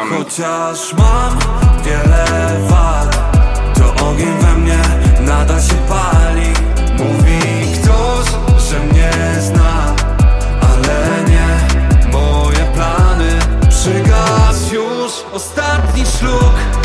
fundament. Chociaż mam wiele wad, to ogień we mnie nadal się pali. Mówi ktoś, że mnie zna, ale nie moje plany. Przygasł już ostatni szluk.